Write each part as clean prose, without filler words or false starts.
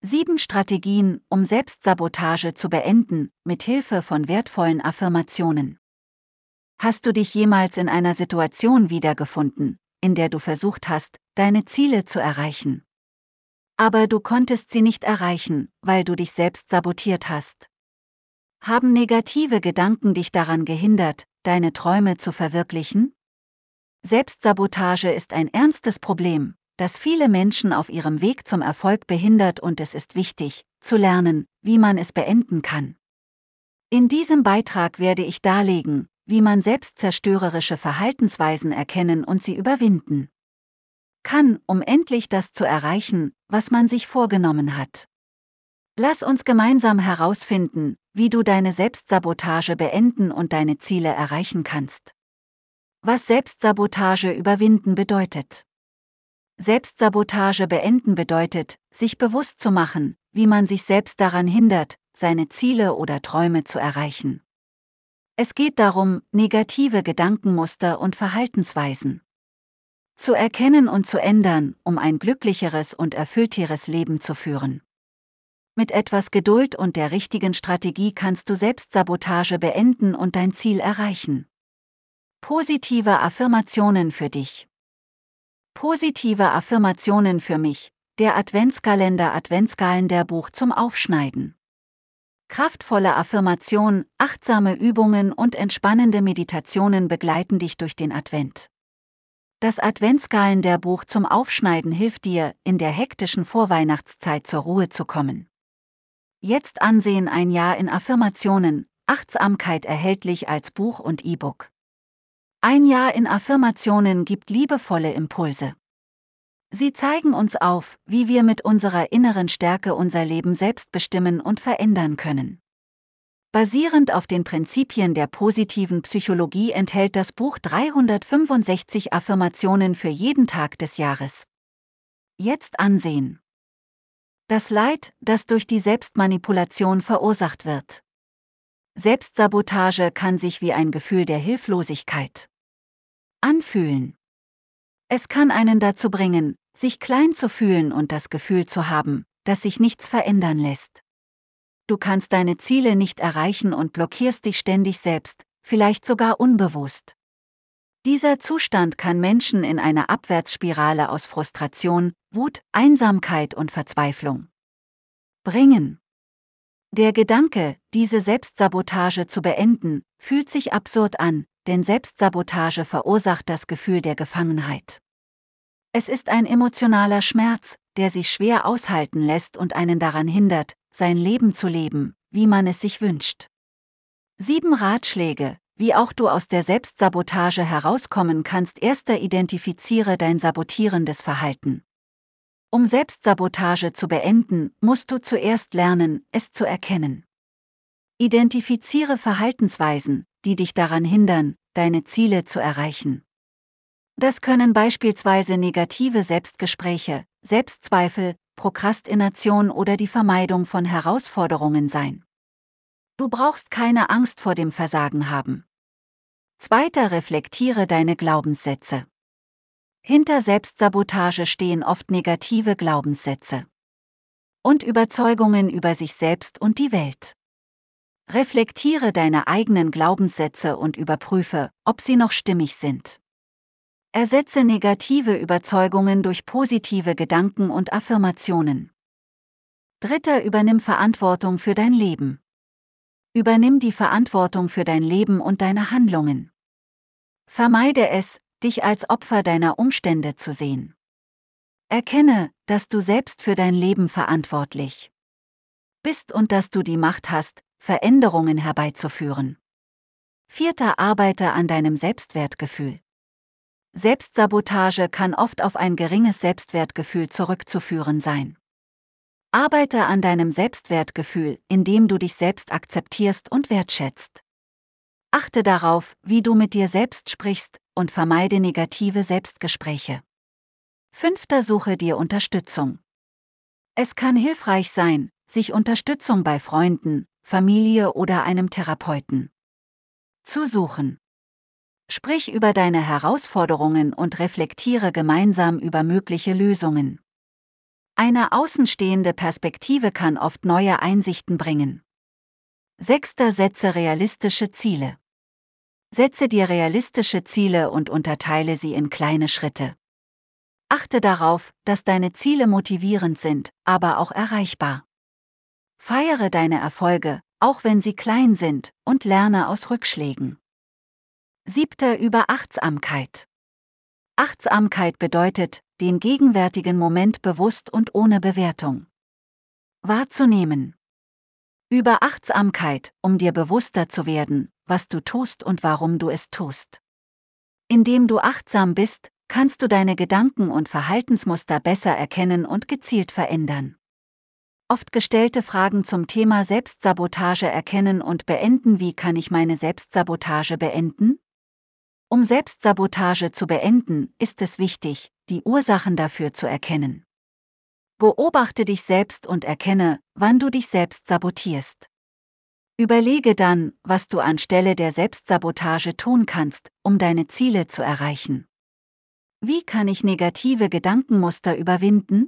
7 Strategien, um Selbstsabotage zu beenden, mit Hilfe von wertvollen Affirmationen. Hast du dich jemals in einer Situation wiedergefunden, in der du versucht hast, deine Ziele zu erreichen? Aber du konntest sie nicht erreichen, weil du dich selbst sabotiert hast. Haben negative Gedanken dich daran gehindert, deine Träume zu verwirklichen? Selbstsabotage ist ein ernstes Problem, das viele Menschen auf ihrem Weg zum Erfolg behindert, und es ist wichtig, zu lernen, wie man es beenden kann. In diesem Beitrag werde ich darlegen, wie man selbstzerstörerische Verhaltensweisen erkennen und sie überwinden kann, um endlich das zu erreichen, was man sich vorgenommen hat. Lass uns gemeinsam herausfinden, wie du deine Selbstsabotage beenden und deine Ziele erreichen kannst. Was Selbstsabotage überwinden bedeutet. Selbstsabotage beenden bedeutet, sich bewusst zu machen, wie man sich selbst daran hindert, seine Ziele oder Träume zu erreichen. Es geht darum, negative Gedankenmuster und Verhaltensweisen zu erkennen und zu ändern, um ein glücklicheres und erfüllteres Leben zu führen. Mit etwas Geduld und der richtigen Strategie kannst du Selbstsabotage beenden und dein Ziel erreichen. Positive Affirmationen für dich. Positive Affirmationen für mich, der Adventskalender Adventskalender-Buch zum Aufschneiden. Kraftvolle Affirmation, achtsame Übungen und entspannende Meditationen begleiten dich durch den Advent. Das Adventskalender-Buch zum Aufschneiden hilft dir, in der hektischen Vorweihnachtszeit zur Ruhe zu kommen. Jetzt ansehen: ein Jahr in Affirmationen, Achtsamkeit erhältlich als Buch und E-Book. Ein Jahr in Affirmationen gibt liebevolle Impulse. Sie zeigen uns auf, wie wir mit unserer inneren Stärke unser Leben selbst bestimmen und verändern können. Basierend auf den Prinzipien der positiven Psychologie enthält das Buch 365 Affirmationen für jeden Tag des Jahres. Jetzt ansehen. Das Leid, das durch die Selbstmanipulation verursacht wird. Selbstsabotage kann sich wie ein Gefühl der Hilflosigkeit anfühlen. Es kann einen dazu bringen, sich klein zu fühlen und das Gefühl zu haben, dass sich nichts verändern lässt. Du kannst deine Ziele nicht erreichen und blockierst dich ständig selbst, vielleicht sogar unbewusst. Dieser Zustand kann Menschen in eine Abwärtsspirale aus Frustration, Wut, Einsamkeit und Verzweiflung bringen. Der Gedanke, diese Selbstsabotage zu beenden, fühlt sich absurd an, denn Selbstsabotage verursacht das Gefühl der Gefangenheit. Es ist ein emotionaler Schmerz, der sich schwer aushalten lässt und einen daran hindert, sein Leben zu leben, wie man es sich wünscht. 7 Ratschläge, wie auch du aus der Selbstsabotage herauskommen kannst. Erster: Identifiziere dein sabotierendes Verhalten. Um Selbstsabotage zu beenden, musst du zuerst lernen, es zu erkennen. Identifiziere Verhaltensweisen, die dich daran hindern, deine Ziele zu erreichen. Das können beispielsweise negative Selbstgespräche, Selbstzweifel, Prokrastination oder die Vermeidung von Herausforderungen sein. Du brauchst keine Angst vor dem Versagen haben. Zweiter: Reflektiere deine Glaubenssätze. Hinter Selbstsabotage stehen oft negative Glaubenssätze und Überzeugungen über sich selbst und die Welt. Reflektiere deine eigenen Glaubenssätze und überprüfe, ob sie noch stimmig sind. Ersetze negative Überzeugungen durch positive Gedanken und Affirmationen. Dritter: Übernimm Verantwortung für dein Leben. Übernimm die Verantwortung für dein Leben und deine Handlungen. Vermeide es, dich als Opfer deiner Umstände zu sehen. Erkenne, dass du selbst für dein Leben verantwortlich bist und dass du die Macht hast, Veränderungen herbeizuführen. Vierter: Arbeite an deinem Selbstwertgefühl. Selbstsabotage kann oft auf ein geringes Selbstwertgefühl zurückzuführen sein. Arbeite an deinem Selbstwertgefühl, indem du dich selbst akzeptierst und wertschätzt. Achte darauf, wie du mit dir selbst sprichst, und vermeide negative Selbstgespräche. Fünfter: Suche dir Unterstützung. Es kann hilfreich sein, sich Unterstützung bei Freunden, Familie oder einem Therapeuten zu suchen. Sprich über deine Herausforderungen und reflektiere gemeinsam über mögliche Lösungen. Eine außenstehende Perspektive kann oft neue Einsichten bringen. 6. Setze realistische Ziele. Setze dir realistische Ziele und unterteile sie in kleine Schritte. Achte darauf, dass deine Ziele motivierend sind, aber auch erreichbar. Feiere deine Erfolge, auch wenn sie klein sind, und lerne aus Rückschlägen. 7. Über Achtsamkeit. Achtsamkeit bedeutet, den gegenwärtigen Moment bewusst und ohne Bewertung wahrzunehmen. Über Achtsamkeit, um dir bewusster zu werden, was du tust und warum du es tust. Indem du achtsam bist, kannst du deine Gedanken und Verhaltensmuster besser erkennen und gezielt verändern. Oft gestellte Fragen zum Thema Selbstsabotage erkennen und beenden. Wie kann ich meine Selbstsabotage beenden? Um Selbstsabotage zu beenden, ist es wichtig, die Ursachen dafür zu erkennen. Beobachte dich selbst und erkenne, wann du dich selbst sabotierst. Überlege dann, was du anstelle der Selbstsabotage tun kannst, um deine Ziele zu erreichen. Wie kann ich negative Gedankenmuster überwinden?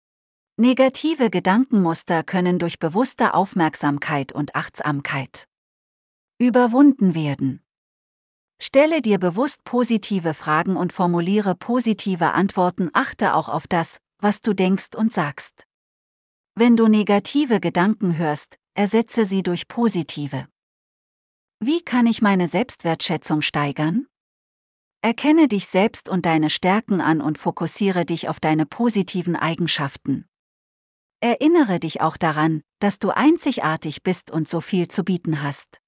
Negative Gedankenmuster können durch bewusste Aufmerksamkeit und Achtsamkeit überwunden werden. Stelle dir bewusst positive Fragen und formuliere positive Antworten. Achte auch auf das, was du denkst und sagst. Wenn du negative Gedanken hörst, ersetze sie durch positive. Wie kann ich meine Selbstwertschätzung steigern? Erkenne dich selbst und deine Stärken an und fokussiere dich auf deine positiven Eigenschaften. Erinnere dich auch daran, dass du einzigartig bist und so viel zu bieten hast.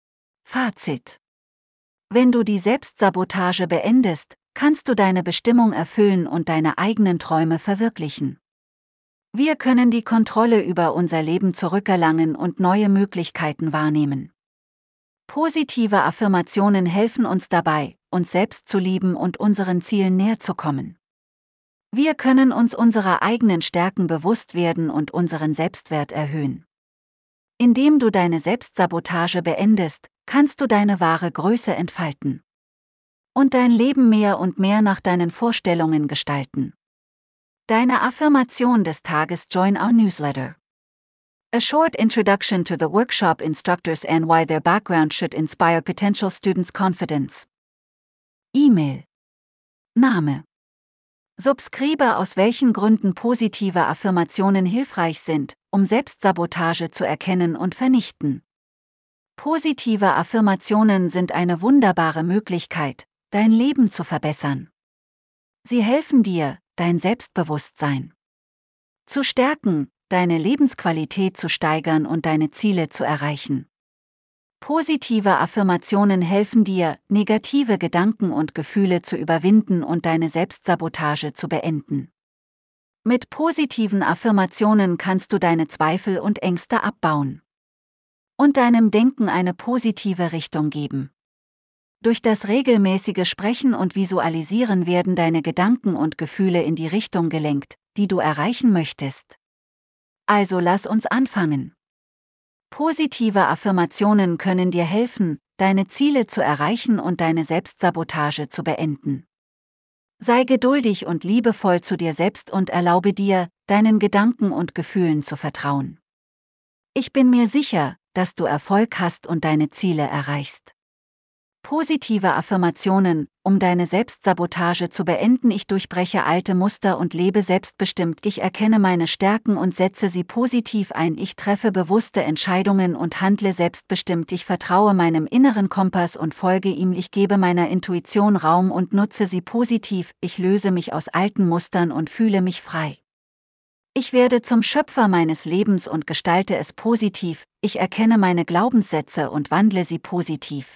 Fazit: Wenn du die Selbstsabotage beendest, kannst du deine Bestimmung erfüllen und deine eigenen Träume verwirklichen. Wir können die Kontrolle über unser Leben zurückerlangen und neue Möglichkeiten wahrnehmen. Positive Affirmationen helfen uns dabei, uns selbst zu lieben und unseren Zielen näher zu kommen. Wir können uns unserer eigenen Stärken bewusst werden und unseren Selbstwert erhöhen. Indem du deine Selbstsabotage beendest, kannst du deine wahre Größe entfalten und dein Leben mehr und mehr nach deinen Vorstellungen gestalten. Deine Affirmation des Tages. Join our newsletter. A short introduction to the workshop instructors and why their background should inspire potential students' confidence. E-Mail. Name. Subscribe. Aus welchen Gründen positive Affirmationen hilfreich sind, um Selbstsabotage zu erkennen und vernichten. Positive Affirmationen sind eine wunderbare Möglichkeit, dein Leben zu verbessern. Sie helfen dir, dein Selbstbewusstsein zu stärken, deine Lebensqualität zu steigern und deine Ziele zu erreichen. Positive Affirmationen helfen dir, negative Gedanken und Gefühle zu überwinden und deine Selbstsabotage zu beenden. Mit positiven Affirmationen kannst du deine Zweifel und Ängste abbauen und deinem Denken eine positive Richtung geben. Durch das regelmäßige Sprechen und Visualisieren werden deine Gedanken und Gefühle in die Richtung gelenkt, die du erreichen möchtest. Also lass uns anfangen. Positive Affirmationen können dir helfen, deine Ziele zu erreichen und deine Selbstsabotage zu beenden. Sei geduldig und liebevoll zu dir selbst und erlaube dir, deinen Gedanken und Gefühlen zu vertrauen. Ich bin mir sicher, dass du Erfolg hast und deine Ziele erreichst. Positive Affirmationen, um deine Selbstsabotage zu beenden. Ich durchbreche alte Muster und lebe selbstbestimmt. Ich erkenne meine Stärken und setze sie positiv ein. Ich treffe bewusste Entscheidungen und handle selbstbestimmt. Ich vertraue meinem inneren Kompass und folge ihm. Ich gebe meiner Intuition Raum und nutze sie positiv. Ich löse mich aus alten Mustern und fühle mich frei. Ich werde zum Schöpfer meines Lebens und gestalte es positiv. Ich erkenne meine Glaubenssätze und wandle sie positiv.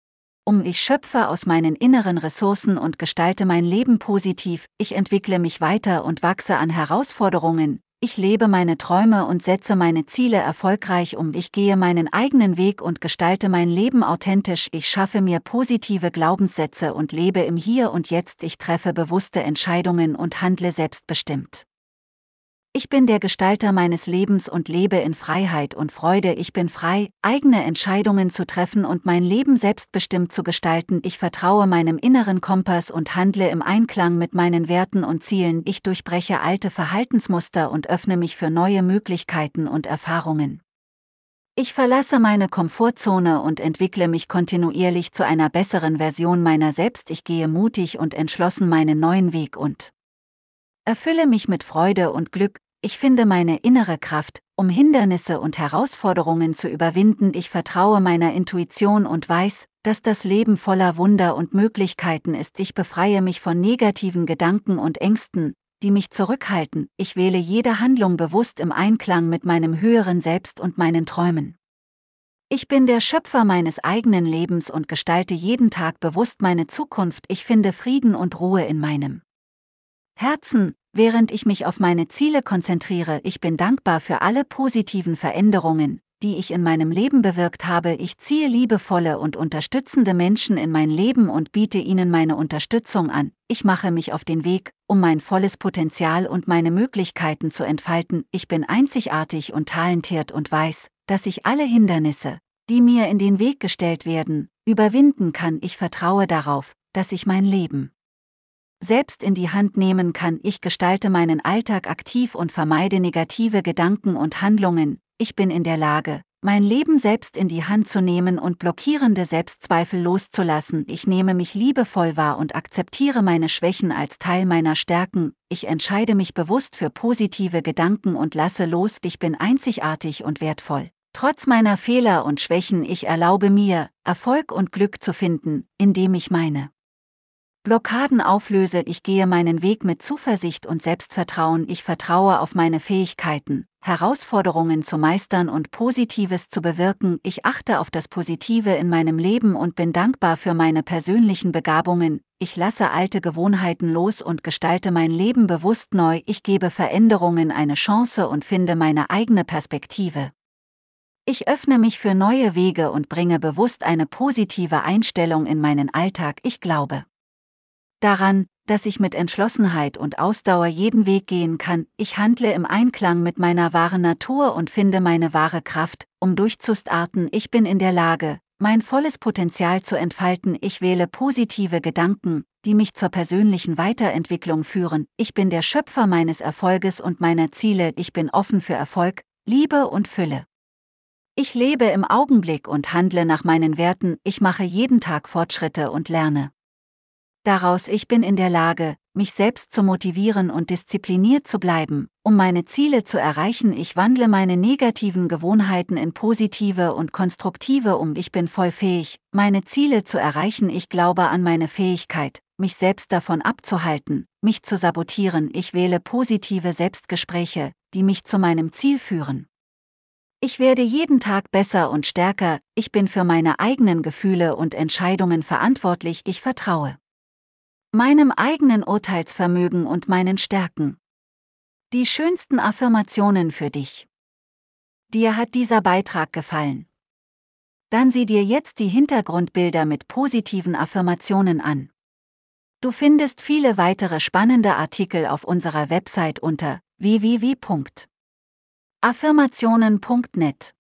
Ich schöpfe aus meinen inneren Ressourcen und gestalte mein Leben positiv. Ich entwickle mich weiter und wachse an Herausforderungen. Ich lebe meine Träume und setze meine Ziele erfolgreich um. Ich gehe meinen eigenen Weg und gestalte mein Leben authentisch. Ich schaffe mir positive Glaubenssätze und lebe im Hier und Jetzt. Ich treffe bewusste Entscheidungen und handle selbstbestimmt. Ich bin der Gestalter meines Lebens und lebe in Freiheit und Freude. Ich bin frei, eigene Entscheidungen zu treffen und mein Leben selbstbestimmt zu gestalten. Ich vertraue meinem inneren Kompass und handle im Einklang mit meinen Werten und Zielen. Ich durchbreche alte Verhaltensmuster und öffne mich für neue Möglichkeiten und Erfahrungen. Ich verlasse meine Komfortzone und entwickle mich kontinuierlich zu einer besseren Version meiner selbst. Ich gehe mutig und entschlossen meinen neuen Weg und erfülle mich mit Freude und Glück. Ich finde meine innere Kraft, um Hindernisse und Herausforderungen zu überwinden. Ich vertraue meiner Intuition und weiß, dass das Leben voller Wunder und Möglichkeiten ist. Ich befreie mich von negativen Gedanken und Ängsten, die mich zurückhalten. Ich wähle jede Handlung bewusst im Einklang mit meinem höheren Selbst und meinen Träumen. Ich bin der Schöpfer meines eigenen Lebens und gestalte jeden Tag bewusst meine Zukunft. Ich finde Frieden und Ruhe in meinem Herzen, während ich mich auf meine Ziele konzentriere. Ich bin dankbar für alle positiven Veränderungen, die ich in meinem Leben bewirkt habe. Ich ziehe liebevolle und unterstützende Menschen in mein Leben und biete ihnen meine Unterstützung an. Ich mache mich auf den Weg, um mein volles Potenzial und meine Möglichkeiten zu entfalten. Ich bin einzigartig und talentiert und weiß, dass ich alle Hindernisse, die mir in den Weg gestellt werden, überwinden kann. Ich vertraue darauf, dass ich mein Leben selbst in die Hand nehmen kann. Ich gestalte meinen Alltag aktiv und vermeide negative Gedanken und Handlungen. Ich bin in der Lage, mein Leben selbst in die Hand zu nehmen und blockierende Selbstzweifel loszulassen. Ich nehme mich liebevoll wahr und akzeptiere meine Schwächen als Teil meiner Stärken. Ich entscheide mich bewusst für positive Gedanken und lasse los. Ich bin einzigartig und wertvoll. Trotz meiner Fehler und Schwächen. Ich erlaube mir, Erfolg und Glück zu finden, indem ich meine Blockaden auflöse. Ich gehe meinen Weg mit Zuversicht und Selbstvertrauen. Ich vertraue auf meine Fähigkeiten, Herausforderungen zu meistern und Positives zu bewirken. Ich achte auf das Positive in meinem Leben und bin dankbar für meine persönlichen Begabungen. Ich lasse alte Gewohnheiten los und gestalte mein Leben bewusst neu. Ich gebe Veränderungen eine Chance und finde meine eigene Perspektive. Ich öffne mich für neue Wege und bringe bewusst eine positive Einstellung in meinen Alltag. Ich glaube daran, dass ich mit Entschlossenheit und Ausdauer jeden Weg gehen kann. Ich handle im Einklang mit meiner wahren Natur und finde meine wahre Kraft, um durchzustarten. Ich bin in der Lage, mein volles Potenzial zu entfalten. Ich wähle positive Gedanken, die mich zur persönlichen Weiterentwicklung führen. Ich bin der Schöpfer meines Erfolges und meiner Ziele. Ich bin offen für Erfolg, Liebe und Fülle. Ich lebe im Augenblick und handle nach meinen Werten. Ich mache jeden Tag Fortschritte und lerne daraus. Ich bin in der Lage, mich selbst zu motivieren und diszipliniert zu bleiben, um meine Ziele zu erreichen. Ich wandle meine negativen Gewohnheiten in positive und konstruktive um. Ich bin voll fähig, meine Ziele zu erreichen. Ich glaube an meine Fähigkeit, mich selbst davon abzuhalten, mich zu sabotieren. Ich wähle positive Selbstgespräche, die mich zu meinem Ziel führen. Ich werde jeden Tag besser und stärker. Ich bin für meine eigenen Gefühle und Entscheidungen verantwortlich. Ich vertraue meinem eigenen Urteilsvermögen und meinen Stärken. Die schönsten Affirmationen für dich. Dir hat dieser Beitrag gefallen? Dann sieh dir jetzt die Hintergrundbilder mit positiven Affirmationen an. Du findest viele weitere spannende Artikel auf unserer Website unter www.affirmationen.net.